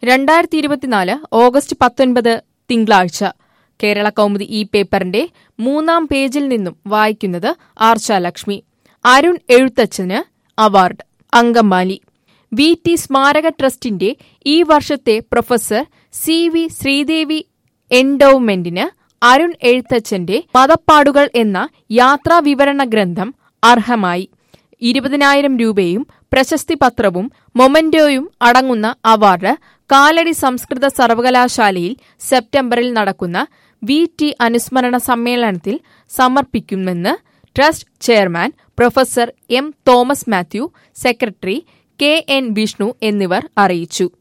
2024 August 19 തിങ്കളാഴ്ച. കേരള കൗമുദി ഈ പേപ്പറിന്റെ 3-ാം പേജിൽ നിന്നും വായിക്കുന്നത് ആർച്ചാലക്ഷ്മി. അരുൺ എഴുത്തച്ഛന് അവാർഡ്. അങ്കമാലി VT സ്മാരക ട്രസ്റ്റിന്റെ ഈ വർഷത്തെ പ്രൊഫസർ CV ശ്രീദേവി എൻഡോവ്മെന്റിന് അരുൺ എഴുത്തച്ഛന്റെ പദപ്പാടുകൾ എന്ന യാത്രാ വിവരണ ഗ്രന്ഥം അർഹമായി. 20,000 രൂപയും പ്രശസ്തി പത്രവും മൊമന്റോയും അടങ്ങുന്ന അവാർഡ് കാലടി സംസ്കൃത സർവകലാശാലയിൽ സെപ്റ്റംബറിൽ നടക്കുന്ന VT അനുസ്മരണ സമ്മേളനത്തിൽ സമർപ്പിക്കുമെന്ന് trust chairman professor M Thomas Mathew, secretary KN Vishnu എന്നിവർ അറിയിച്ചു.